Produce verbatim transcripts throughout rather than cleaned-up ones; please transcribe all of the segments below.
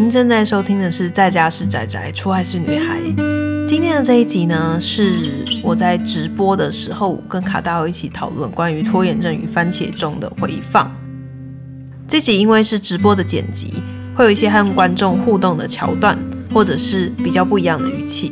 您正在收听的是在家是宅宅，出外是女孩。今天的这一集呢，是我在直播的时候跟卡大欧一起讨论关于拖延症与番茄钟的回放。这集因为是直播的剪辑，会有一些和观众互动的桥段，或者是比较不一样的语气。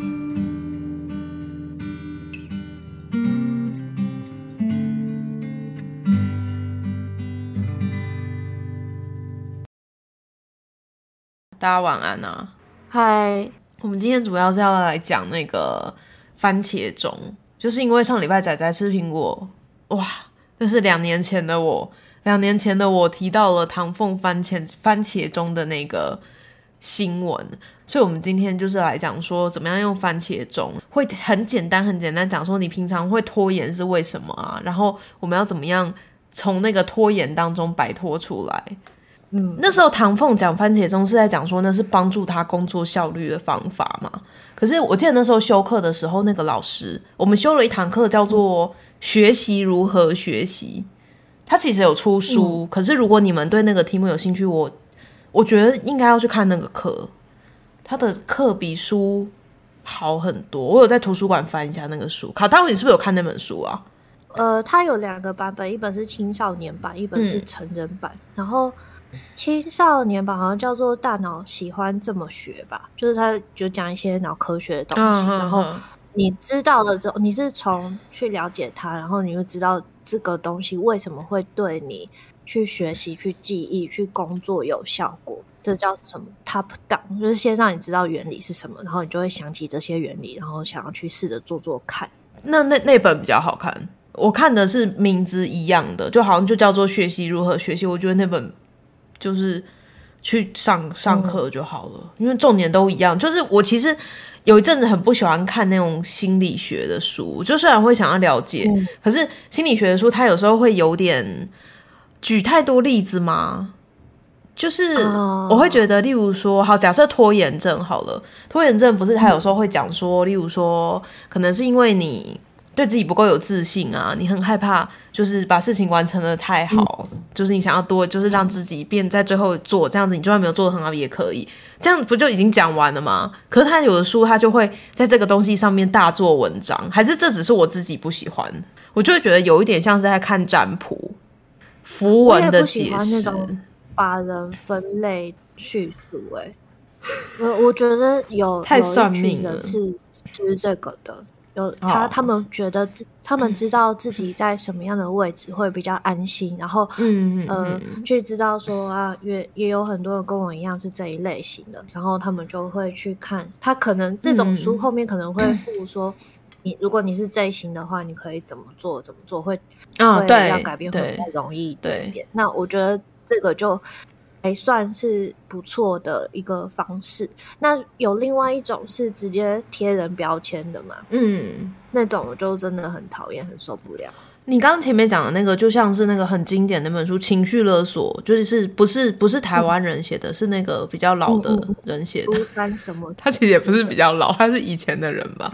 大家晚安啊！ 嗨， 我们今天主要是要来讲那个番茄钟，就是因为上礼拜仔仔吃苹果，哇，那是两年前的我，两年前的我提到了唐凤番茄番茄钟的那个新闻，所以我们今天就是来讲说怎么样用番茄钟，会很简单很简单讲说你平常会拖延是为什么啊，然后我们要怎么样从那个拖延当中摆脱出来。嗯，那时候唐凤讲番茄钟是在讲说那是帮助他工作效率的方法嘛。可是我记得那时候修课的时候，那个老师我们修了一堂课叫做学习如何学习，他其实有出书、嗯、可是如果你们对那个题目有兴趣，我我觉得应该要去看那个课，他的课比书好很多。我有在图书馆翻一下那个书。卡大欧，你是不是有看那本书啊？ 呃，它有两个版本，一本是青少年版，一本是成人版、嗯、然后青少年版好像叫做大脑喜欢这么学吧，就是他就讲一些脑科学的东西、嗯、然后你知道了之后，你是从去了解它，然后你会知道这个东西为什么会对你去学习去记忆去工作有效果，这叫什么 top down， 就是先让你知道原理是什么，然后你就会想起这些原理，然后想要去试着做做看。 那那那本比较好看，我看的是名字一样的，就好像就叫做学习如何学习，我觉得那本就是去上上课就好了、嗯、因为重点都一样。就是我其实有一阵子很不喜欢看那种心理学的书，就虽然会想要了解、嗯、可是心理学的书它有时候会有点举太多例子嘛，就是我会觉得例如说好，假设拖延症好了，拖延症不是他有时候会讲说、嗯、例如说可能是因为你对自己不够有自信啊，你很害怕就是把事情完成的太好、嗯、就是你想要多就是让自己变在最后做，这样子你就算没有做得很好也可以，这样不就已经讲完了吗？可是他有的书他就会在这个东西上面大做文章，还是这只是我自己不喜欢，我就会觉得有一点像是在看占卜符文的解释。我也不喜欢那种把人分类叙述、欸、我, 我觉得有太算命了， 有一群人是是这个的，有他、哦、他们觉得他们知道自己在什么样的位置会比较安心，然后嗯呃去知道说啊，也也有很多人跟我一样是这一类型的，然后他们就会去看，他可能这种书后面可能会附说、嗯、你如果你是这一型的话，你可以怎么做怎么做会、哦、会让改变会比较容易一点点。那我觉得这个就还算是不错的一个方式。那有另外一种是直接贴人标签的嘛，嗯，那种我就真的很讨厌很受不了。 你刚刚前面讲的那个就像是那个很经典的那本书情绪勒索，就是不是不是台湾人写的、嗯、是那个比较老的人写的、 嗯嗯嗯、什么他其实也不是比较老，他是以前的人吧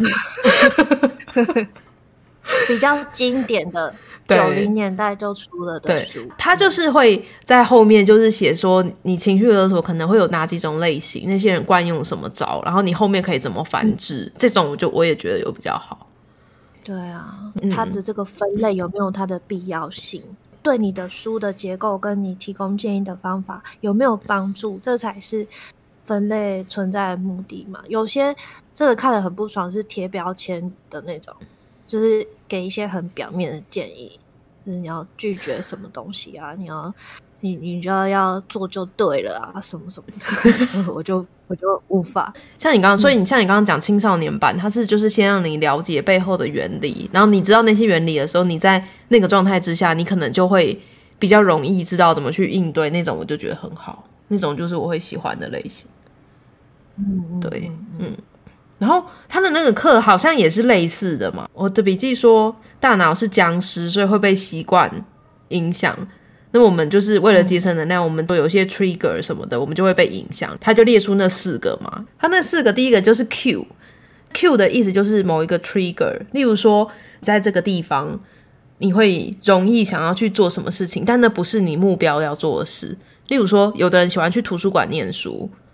比较经典的九零年代就出了的书， 他就是会在后面就是写说你情绪勒索可能会有哪几种类型，那些人惯用什么招，然后你后面可以怎么反制、嗯、这种我就我也觉得有比较好。 对啊、嗯、他的这个分类有没有它的必要性，对你的书的结构跟你提供建议的方法有没有帮助，这才是分类存在的目的嘛。有些这个看得很不爽是贴标签的那种，就是给一些很表面的建议，就是你要拒绝什么东西啊，你要你你就要要做就对了啊，什么什么的我就我就无法。 像你刚刚，所以你像你刚刚讲青少年版，它是就是先让你了解背后的原理，然后你知道那些原理的时候，你在那个状态之下，你可能就会比较容易知道怎么去应对，那种我就觉得很好，那种就是我会喜欢的类型。嗯，对，嗯。然后他的那个课好像也是类似的嘛，我的笔记说大脑是僵尸，所以会被习惯影响，那我们就是为了节省能量、嗯、我们都有一些 trigger 什么的，我们就会被影响。他就列出那四个嘛，他那四个第一个就是 Q Q 的意思就是某一个 trigger， 例如说在这个地方你会容易想要去做什么事情，但那不是你目标要做的事。例如说有的人喜欢去图书馆念书，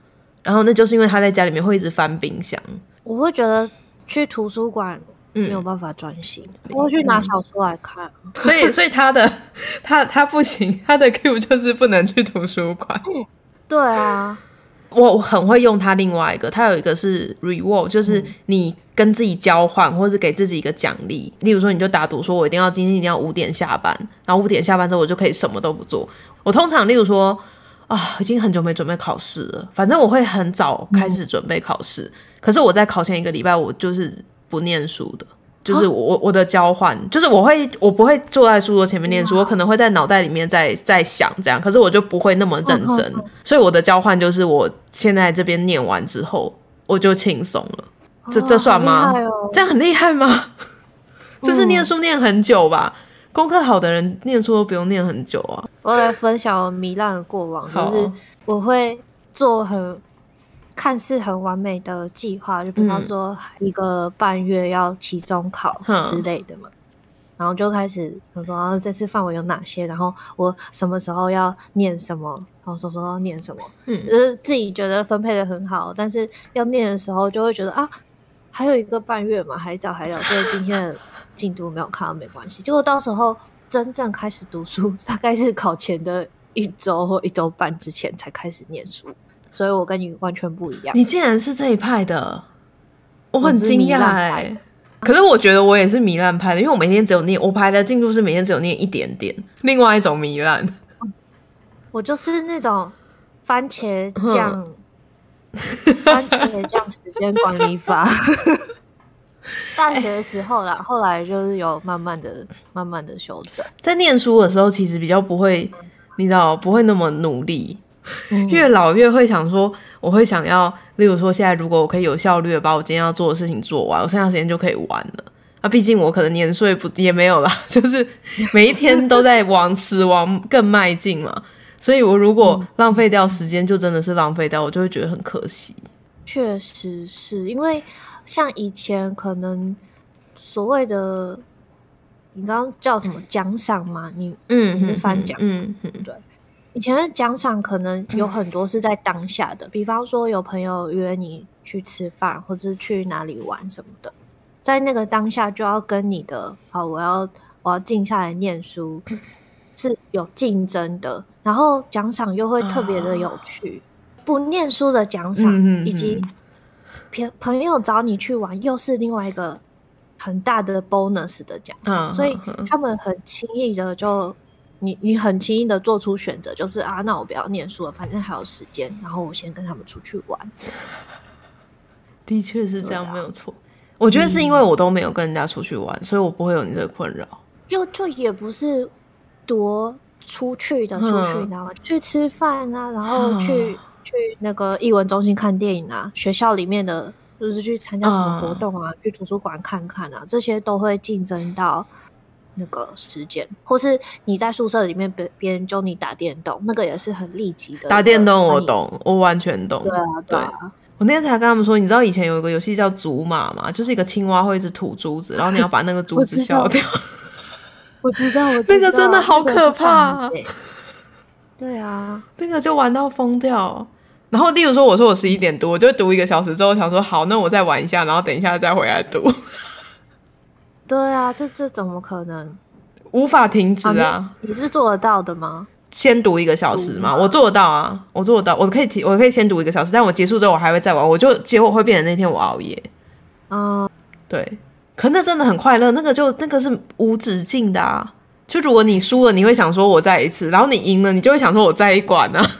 然后那就是因为他在家里面会一直翻冰箱。 我会觉得去图书馆没有办法专心、嗯、我会去拿小说来看、嗯、 所以所以他的他他不行，他的 Q 就是不能去图书馆、嗯、 对啊， 我很会用它。另外一个，它有一个是 reward， 就是你跟自己交换或是给自己一个奖励，例如说你就打赌说我一定要今天一定要五点下班，然后五点下班之后我就可以什么都不做。我通常例如说啊，已经很久没准备考试了，反正我会很早开始准备考试、嗯、可是我在考前一个礼拜我就是不念书的，就是我、哦、我的交换就是我会我不会坐在书桌前面念书、嗯、我可能会在脑袋里面在在想这样，可是我就不会那么认真、嗯、所以我的交换就是我现在这边念完之后我就轻松了。这这算吗、哦、这样很厉害吗？这是念书念很久吧、嗯、功课好的人念书都不用念很久啊。 我来分享我糜烂的过往，就是我会做很看似很完美的计划，就比方说一个半月要期中考之类的嘛、嗯、然后就开始想说、啊、这次范围有哪些，然后我什么时候要念什么，然后什么时候要念什么、嗯、就是自己觉得分配的很好，但是要念的时候就会觉得啊还有一个半月嘛，还早还早，所以今天的进度没有看到没关系。结果到时候真正开始读书，大概是考前的一周或一周半之前才开始念书，所以我跟你完全不一样。 你竟然是这一派的，我很惊讶哎。可是我觉得我也是糜烂派的，因为我每天只有念，我排的进度是每天只有念一点点，另外一种糜烂。 我就是那种番茄酱。番茄酱时间管理法大学的时候啦，后来就是有慢慢的慢慢的修正。 在念书的时候其实比较不会，你知道不会那么努力、嗯、越老越会想说我会想要，例如说现在如果我可以有效率的把我今天要做的事情做完，我剩下时间就可以玩了啊。毕竟我可能年岁不也没有啦，就是每一天都在往死亡更迈进嘛，所以我如果浪费掉时间就真的是浪费掉，我就会觉得很可惜。 确实是，因为像以前可能所谓的你刚刚叫什么奖赏嘛，你嗯你是翻奖嗯嗯对，以前的奖赏可能有很多是在当下的、嗯、比方说有朋友约你去吃饭或者去哪里玩什么的，在那个当下就要跟你的好我要我要静下来念书是有竞争的，然后奖赏又会特别的有趣、啊、不念书的奖赏、嗯、以及朋友找你去玩又是另外一个很大的 bonus 的奖赏、嗯、所以他们很轻易的就你你很轻易的做出选择，就是啊那我不要念书了，反正还有时间，然后我先跟他们出去玩。 的确是这样、啊、没有错。我觉得是因为我都没有跟人家出去玩、嗯、所以我不会有你这个困扰。 就就也不是多出去的出去、嗯、你知道吗？去吃饭啊，然后去、嗯、去那个艺文中心看电影啊，学校里面的就是去参加什么活动啊、嗯、去图书馆看看啊，这些都会竞争到那个时间，或是你在宿舍里面别别人教你打电动，那个也是很立即的。 打电动我懂，我完全懂。 对啊对啊， 我那天才跟他们说，你知道以前有一个游戏叫竹马吗？就是一个青蛙会一直吐珠子，然后你要把那个珠子消掉。 我知道我知道， 那个真的好可怕、啊、 对啊， 那个就玩到疯掉。然后例如说我说我十一点读，我就读一个小时之后想说好那我再玩一下，然后等一下再回来读。 对啊，这这怎么可能无法停止啊、 啊你, 你是做得到的吗？ 先读一个小时嘛，我做得到啊，我做得到，我可以我可以先读一个小时，但我结束之后我还会再玩，我就结果会变成那天我熬夜。 嗯， 对，可那真的很快乐，那个就那个是无止境的啊。就如果你输了，你会想说我再一次，然后你赢了，你就会想说我再一关啊。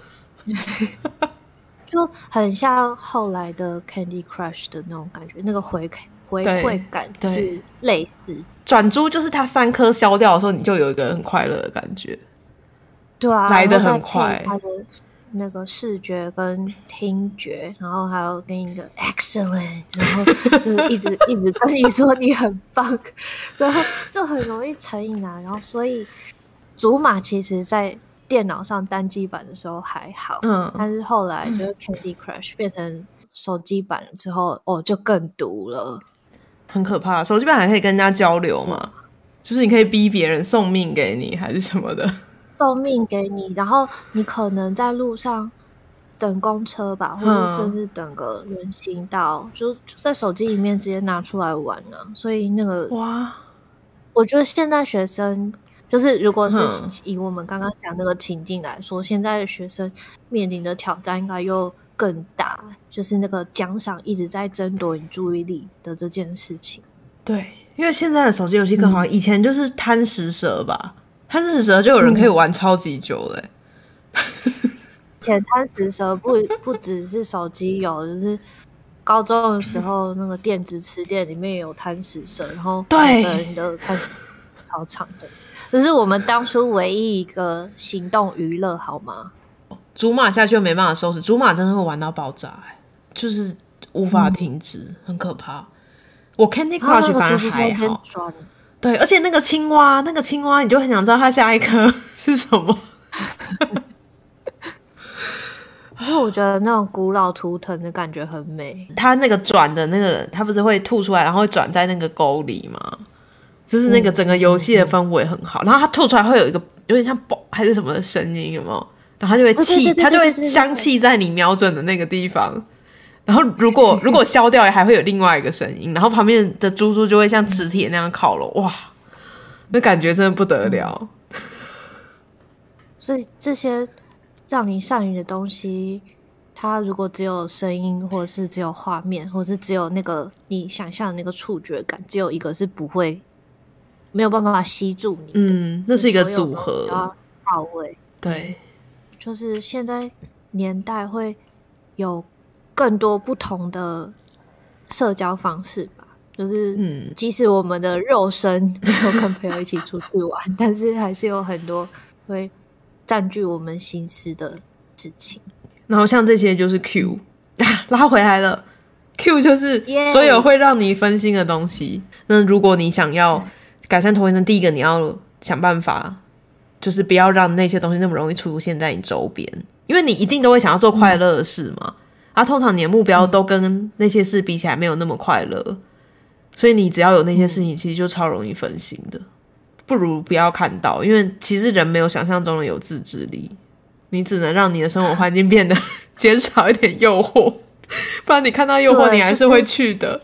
就很像后来的 Candy Crush 的那种感觉，那个回回馈感是类似。 转珠就是它三颗消掉的时候，你就有一个很快乐的感觉。 对啊， 来得很快。 它的那个视觉跟听觉，然后还有跟一个 excellent， 然后就是一直一直跟你说你很棒，然后就很容易成瘾啊。然后所以竹马其实在电脑上单机版的时候还好，嗯，但是后来就是 Candy Crush 变成手机版了之后，哦，就更毒了， 很可怕。手机版还可以跟人家交流嘛，就是你可以逼别人送命给你还是什么的。 送命给你，然后你可能在路上等公车吧，或者甚至等个人行道，就就在手机里面直接拿出来玩啊。所以那个哇， 我觉得现在学生就是如果是以我们刚刚讲那个情境来说，现在的学生面临的挑战应该又更大，就是那个奖赏一直在争夺你注意力的这件事情。 对，因为现在的手机游戏更好、嗯、以前就是贪食蛇吧，贪食蛇就有人可以玩超级久的、欸嗯以前贪食蛇不不只是手机有，就是高中的时候那个电子词典里面有贪食蛇，然后每个人的贪食蛇超长的，这是我们当初唯一一个行动娱乐，好吗？ 竹马下去又没办法收拾，竹马真的会玩到爆炸、欸，就是无法停止、嗯，很可怕。我 Candy Crush 反而还好，对，而且那个青蛙，那个青蛙你就很想知道它下一颗是什么。 可是我觉得那种古老图腾的感觉很美。 它那个转的那个，它不是会吐出来，然后会转在那个沟里吗？就是那个整个游戏的氛围很好。嗯嗯、然后它吐出来会有一个有点像啵还是什么的声音，有没有？然后它就会气，它就会香气在你瞄准的那个地方。然后如果如果消掉，还会有另外一个声音。然后旁边的猪猪就会像磁铁那样靠拢，哇，那感觉真的不得了。嗯、 所以这些。让你上瘾的东西，它如果只有声音，或者是只有画面，或者是只有那个你想象的那个触觉感，只有一个是不会没有办法吸住你的。 嗯，那是一个组合， 要到位。 对， 就是现在年代会有更多不同的社交方式吧。就是，嗯，即使我们的肉身没有跟朋友一起出去玩，但是还是有很多会。占据我们心思的事情， 然后像这些就是 Q、啊、拉回来了 Q 就是所有会让你分心的东西、yeah. 那如果你想要改善拖延症，第一个你要想办法就是不要让那些东西那么容易出现在你周边，因为你一定都会想要做快乐的事嘛、嗯、啊，通常你的目标都跟那些事比起来没有那么快乐，所以你只要有那些事情其实就超容易分心的，不如不要看到，因为其实人没有想象中的有自制力，你只能让你的生活环境变得减少一点诱惑，不然你看到诱惑你还是会去的。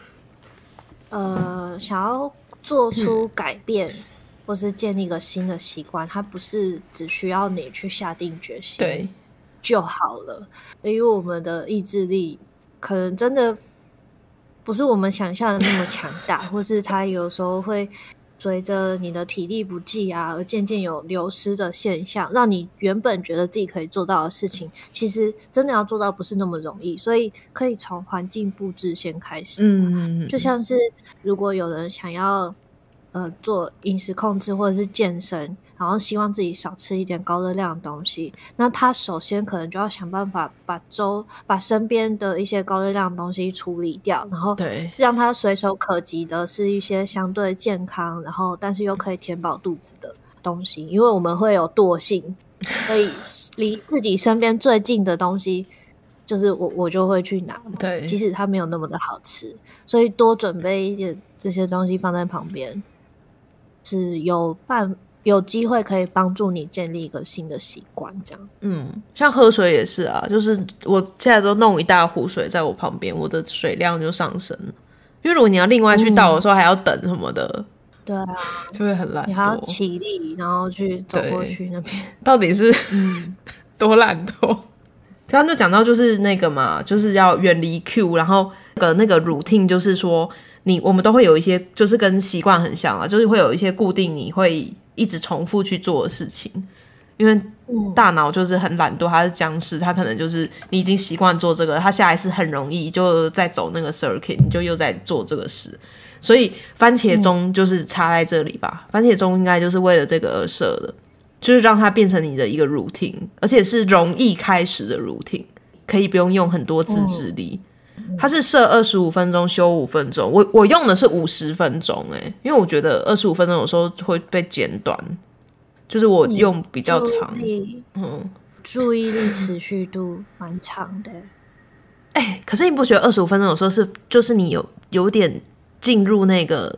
呃，想要做出改变、嗯、或是建立一个新的习惯，它不是只需要你去下定决心对就好了，因为我们的意志力可能真的不是我们想象的那么强大，或是它有时候会随着你的体力不济啊，而渐渐有流失的现象，让你原本觉得自己可以做到的事情，其实真的要做到不是那么容易，所以可以从环境布置先开始。嗯，就像是如果有人想要呃做饮食控制或者是健身，然后希望自己少吃一点高热量的东西，那他首先可能就要想办法把周把身边的一些高热量的东西处理掉，然后让他随手可及的是一些相对健康，然后但是又可以填饱肚子的东西，因为我们会有惰性，所以离自己身边最近的东西就是我我就会去拿，对，即使它没有那么的好吃，所以多准备一点这些东西放在旁边，是有办有机会可以帮助你建立一个新的习惯，这样。 嗯，像喝水也是啊，就是我现在都弄一大壶水在我旁边，我的水量就上升了。因为如果你要另外去倒的时候还要等什么的，嗯、 对啊， 就会很懒惰。 你还要起立，然后去走过去那边， 到底是、嗯、多懒惰？刚刚就讲到就是那个嘛，就是要远离 Q， 然后那个那个 routine 就是说你我们都会有一些就是跟习惯很像啊，就是会有一些固定你会一直重复去做的事情，因为大脑就是很懒惰，它是僵尸，它可能就是你已经习惯做这个，它下一次很容易就再走那个 circuit， 你就又在做这个事，所以番茄钟就是插在这里吧、嗯、番茄钟应该就是为了这个而设的，就是让它变成你的一个 routine， 而且是容易开始的 routine， 可以不用用很多自制力、嗯、它是设二十五分钟休五分钟，我我用的是五十分钟欸，因为我觉得二十五分钟有时候会被剪短，就是我用比较长， 嗯，注意力持续度蛮长的。 哎、欸，可是你不觉得二十五分钟有时候是就是你有有点进入那个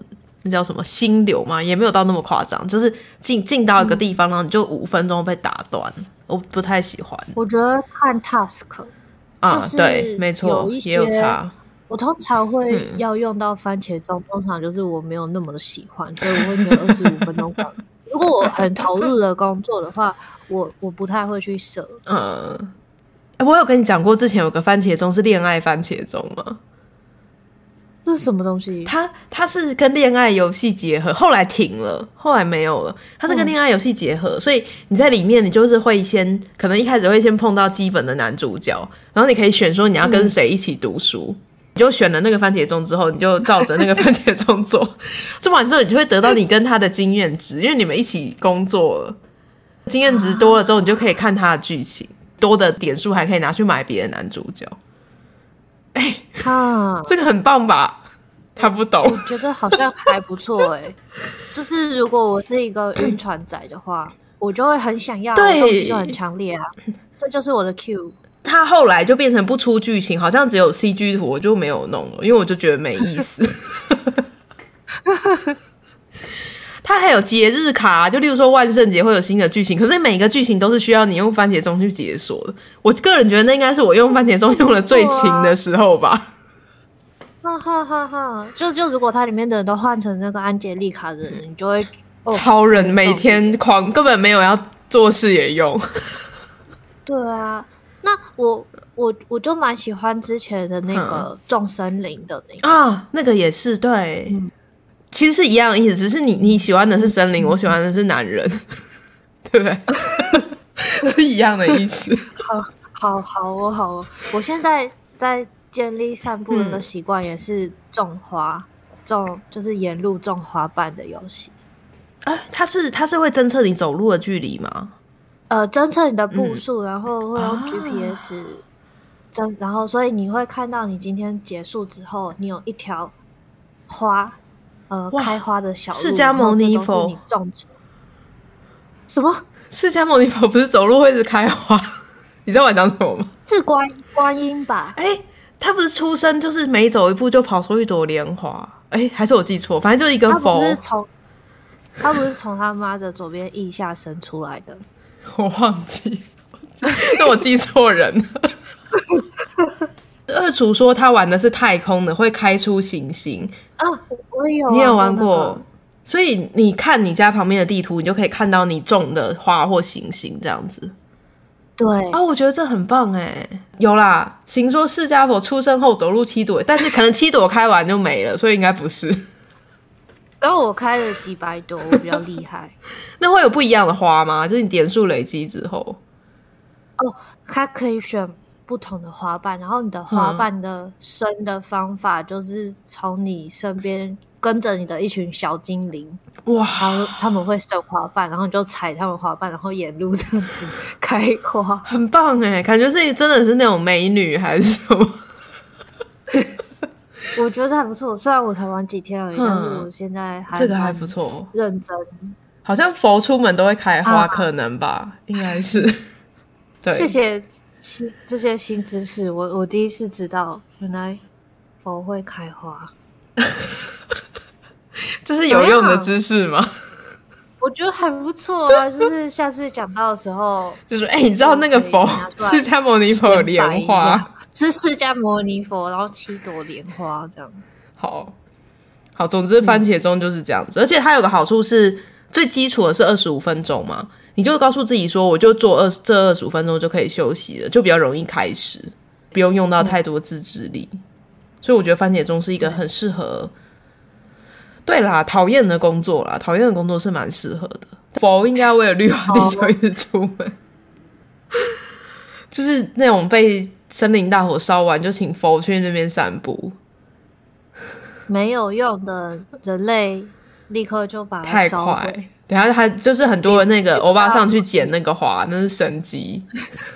那叫什么心流嘛，也没有到那么夸张，就是进进到一个地方，然后你就五分钟被打断，我不太喜欢。 我觉得看 task 啊， 就是对，没错，也有差。 我通常会要用到番茄钟，嗯、通常就是我没有那么的喜欢，所以我会觉得二十五分钟够。如果我很投入的工作的话，我我不太会去设。 嗯，欸、我有跟你讲过，之前有个番茄钟是恋爱番茄钟吗？ 那是什么东西？ 它它是跟恋爱游戏结合，后来停了，后来没有了。它是跟恋爱游戏结合，嗯、所以你在里面，你就是会先可能一开始会先碰到基本的男主角，然后你可以选说你要跟谁一起读书。嗯，你就选了那个番茄钟之后，你就照着那个番茄钟做，做完之后你就会得到你跟他的经验值，因为你们一起工作了，经验值多了之后，你就可以看他的剧情，多的点数还可以拿去买别的男主角。哎、欸啊，这个很棒吧？他不懂， 我觉得好像还不错哎、欸。就是如果我是一个晕船仔的话，我就会很想要，动机就很强烈啊，这就是我的 Q。 他后来就变成不出剧情，好像只有 C G 图，我就没有弄了，因为我就觉得没意思。他还有节日卡，就例如说万圣节会有新的剧情，可是每个剧情都是需要你用番茄钟去解锁的。我个人觉得那应该是我用番茄钟用的最勤的时候吧。 哈哈哈哈！就就如果它里面的人都换成那个安杰丽卡的人，你就会、 哦、超人每天狂，根本没有要做事也用。 对啊。那我我我就蛮喜欢之前的那个种森林的那个、 嗯、啊，那个也是对、嗯，其实是一样的意思，只是你你喜欢的是森林，嗯、我喜欢的是男人，对不对？是一样的意思。 好，好，好哦，好哦。我现在在建立散步的习惯，也是种花，种就是沿路种花瓣的游戏。 啊，它是它是会侦测你走路的距离吗？ 呃，侦测你的步数、嗯，然后会用 G P S 侦、啊，然后所以你会看到你今天结束之后，你有一条花，呃，开花的小路， 释迦牟尼佛， 你种什么？ 释迦牟尼佛不是走路会一直开花？你知道我讲什么吗？ 是观观音吧？ 哎、欸，他不是出生就是每走一步就跑出一朵莲花？哎、欸，还是我记错？反正就是一根佛。他不是从他不是从他妈的左边腋下生出来的。 我忘记，那我记错人了。二厨说他玩的是太空的，会开出行星啊，我有， 你有玩过、 那個？ 所以你看你家旁边的地图，你就可以看到你种的花或行星这样子。 对啊，我觉得这很棒哎。有啦，行说释迦佛出生后走路七朵，但是可能七朵开完就没了，所以应该不是。 然后我开了几百朵，我比较厉害。 那会有不一样的花吗？就是你点数累积之后， 哦，它可以选不同的花瓣，然后你的花瓣的生的方法就是从你身边跟着你的一群小精灵，哇，然后他们会生花瓣，然后你就采他们花瓣，然后沿路这样子开花， 很棒哎，感觉是真的是那种美女还是什么？ 我觉得还不错，虽然我才玩几天而已，嗯、但是我现在还这个还不错， 认真。 好像佛出门都会开花，啊、可能吧，应该是。对， 谢谢这些新知识，我我第一次知道，原来佛会开花。 这是有用的知识吗？ 我觉得还不错啊，就是下次讲到的时候， 就是哎、欸，你知道那个佛释迦牟尼佛有莲花。 是释迦牟尼佛，然后七朵莲花这样。 好，好，总之番茄钟就是这样子，嗯、而且它有个好处是，最基础的是二十五分钟嘛，你就告诉自己说，我就做二这二十五分钟就可以休息了，就比较容易开始，不用用到太多自制力。嗯、所以我觉得番茄钟是一个很适合。对啦，讨厌的工作啦，讨厌的工作是蛮适合的。佛应该为了绿化地球一直出门。Oh. 就是那种被森林大火烧完就请佛去那边散步， 没有用的，人类立刻就把它烧毁。太快， 等一下他就是很多那个欧巴上去捡那个花，那是神机。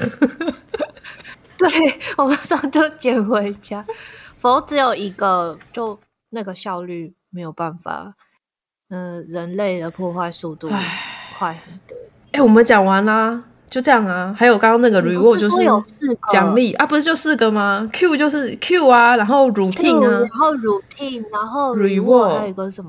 对，欧巴上就捡回家。佛只有一个，就那个效率没有办法，嗯、呃，人类的破坏速度快很多。 哎、欸，我们讲完啦。就这样啊，还有刚刚那个 reward 就是奖励啊，不是就四个吗 ？Q 就是 Q 啊，然后 routine 啊， 然后 routine， 然后 reward 还有一个什么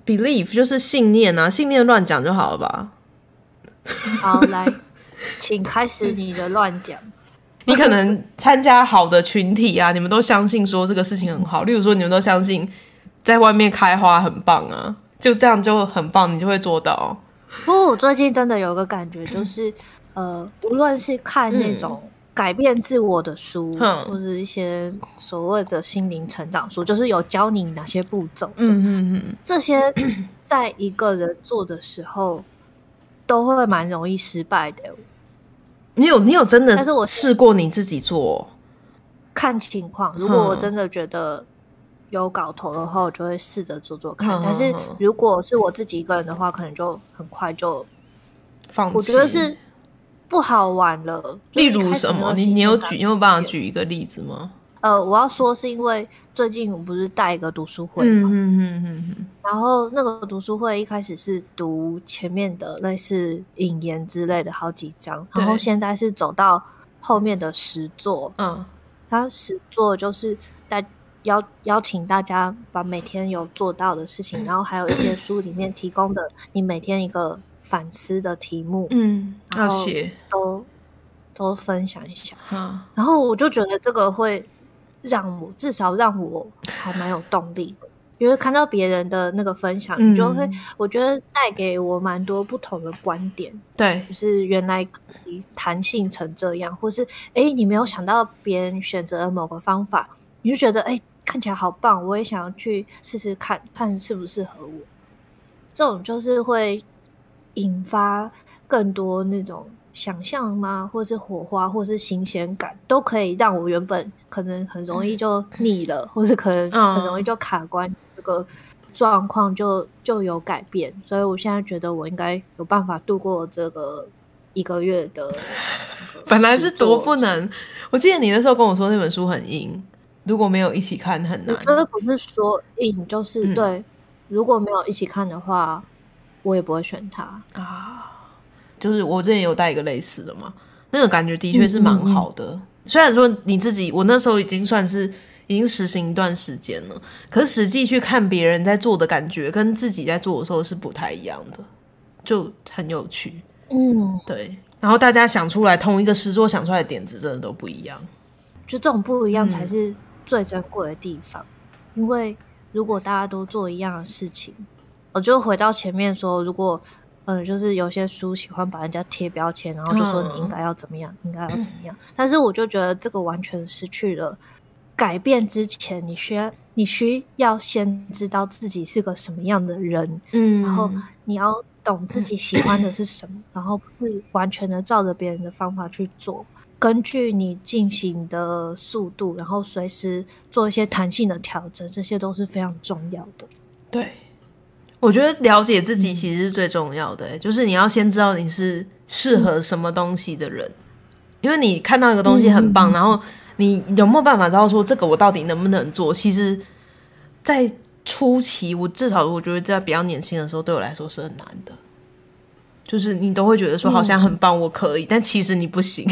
belief 就是信念啊，信念乱讲就好了吧。 好，来请开始你的乱讲。 你可能参加好的群体啊，你们都相信说这个事情很好，例如说你们都相信在外面开花很棒啊，就这样就很棒，你就会做到。 不过我最近真的有一个感觉，就是呃，无论是看那种改变自我的书，嗯、或是一些所谓的心灵成长书，就是有教你哪些步骤，嗯嗯嗯，这些在一个人做的时候都会蛮容易失败的。 你有你有真的试过你自己做？ 看情况，如果我真的觉得有搞头的话，我就会试着做做看。但是如果是我自己一个人的话，可能就很快就放弃。 我觉得是不好玩了。 例如什么？你你有举你有办法举一个例子吗？ 呃，我要说是因为最近我不是带一个读书会嘛，嗯嗯嗯嗯，然后那个读书会一开始是读前面的类似引言之类的好几章，然后现在是走到后面的实作，嗯，它实作就是大邀邀请大家把每天有做到的事情，然后还有一些书里面提供的你每天一个反思的题目，嗯， 要写都都分享一下，嗯，然后我就觉得这个会让我至少让我还蛮有动力的，因为看到别人的那个分享，嗯、你就会我觉得带给我蛮多不同的观点。 对， 就是原来可以弹性成这样，或是哎，你没有想到别人选择了某个方法，你就觉得哎，看起来好棒，我也想要去试试看，看适不适合我。这种就是会引发更多那种想象吗，或是火花，或是新鲜感，都可以让我原本可能很容易就腻了，或是可能很容易就卡关，这个状况就就有改变。所以我现在觉得我应该有办法度过这个一个月的本来是多不能，我记得你那时候跟我说那本书很硬，如果没有一起看很难。 我觉得不是说硬，就是、嗯、对，如果没有一起看的话，我也不会选它啊。就是我之前有带一个类似的嘛，那个感觉的确是蛮好的、嗯嗯嗯、虽然说你自己我那时候已经算是已经实行一段时间了，可是实际去看别人在做的感觉跟自己在做的时候是不太一样的，就很有趣。嗯，对，然后大家想出来同一个实作想出来的点子真的都不一样， 就这种不一样才是最珍贵的地方、嗯、因为如果大家都做一样的事情，我就回到前面说，如果嗯，就是有些书喜欢把人家贴标签，然后就说你应该要怎么样、嗯、应该要怎么样，但是我就觉得这个完全失去了改变之前你需要你需要先知道自己是个什么样的人，嗯，然后你要懂自己喜欢的是什么、嗯、然后不是完全的照着别人的方法去做，根据你进行的速度，然后随时做一些弹性的调整，这些都是非常重要的。 对，我觉得了解自己其实是最重要的、欸嗯、就是你要先知道你是适合什么东西的人、嗯、因为你看到一个东西很棒、嗯、然后你有没有办法知道说这个我到底能不能做，其实在初期我至少我觉得在比较年轻的时候对我来说是很难的，就是你都会觉得说好像很棒、嗯、我可以，但其实你不行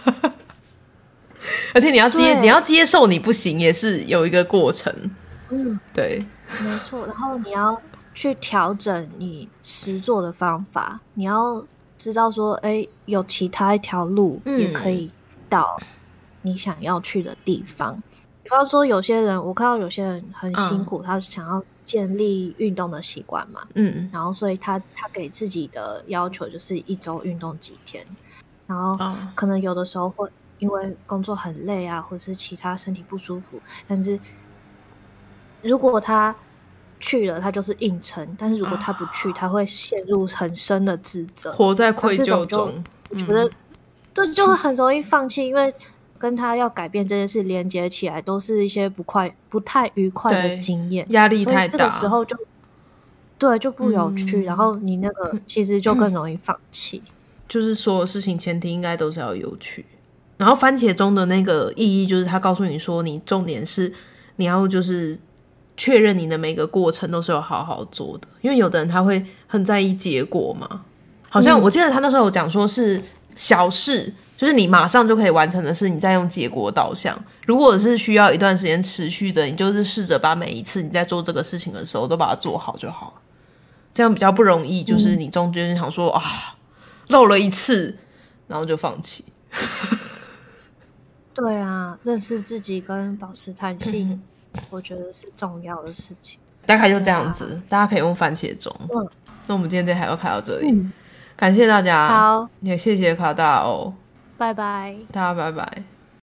而且你要接你要接受你不行也是有一个过程。嗯，对， 没错，然后你要去调整你实作的方法，你要知道说哎，有其他一条路也可以到你想要去的地方、嗯、比方说有些人我看到有些人很辛苦、嗯、他想要建立运动的习惯嘛，嗯，然后所以他他给自己的要求就是一周运动几天，然后可能有的时候会因为工作很累啊，或是其他身体不舒服，但是如果他去了他就是硬撑，但是如果他不去、啊、他会陷入很深的自责， 活在愧疚中， 我觉得这就会很容易放弃、嗯、因为跟他要改变这件事连接起来都是一些不快不太愉快的经验， 压力太大， 所以这个时候就对就不有趣、嗯、然后你那个其实就更容易放弃、嗯、 就是所有事情前提应该都是要有趣，然后番茄钟的那个意义就是他告诉你说你重点是你要就是确认你的每个过程都是有好好做的，因为有的人他会很在意结果嘛，好像我记得他那时候有讲说是小事就是你马上就可以完成的事你再用结果导向，如果是需要一段时间持续的，你就是试着把每一次你在做这个事情的时候都把它做好就好。 这样比较不容易，就是你中间想说、嗯、啊漏了一次然后就放弃。 对啊，认识自己跟保持弹性我觉得是重要的事情。 大概就这样子、啊、大家可以用番茄钟、嗯、那我们今天这台就开到这里、嗯、感谢大家， 好， 也谢谢卡大哦， 拜拜， 大家拜拜。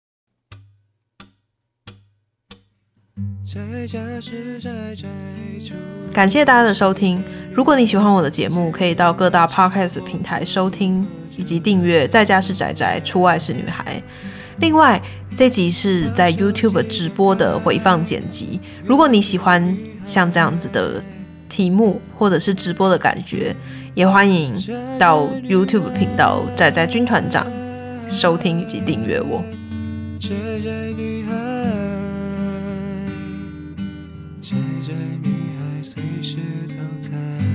感谢大家的收听，如果你喜欢我的节目，可以到各大 podcast 平台收听以及订阅在家是宅宅，出外是女孩。另外这集是在 YouTube 直播的回放剪辑，如果你喜欢像这样子的题目或者是直播的感觉，也欢迎到 YouTube 频道宅宅军团长收听以及订阅我。宅宅女孩，宅宅女孩随时都在。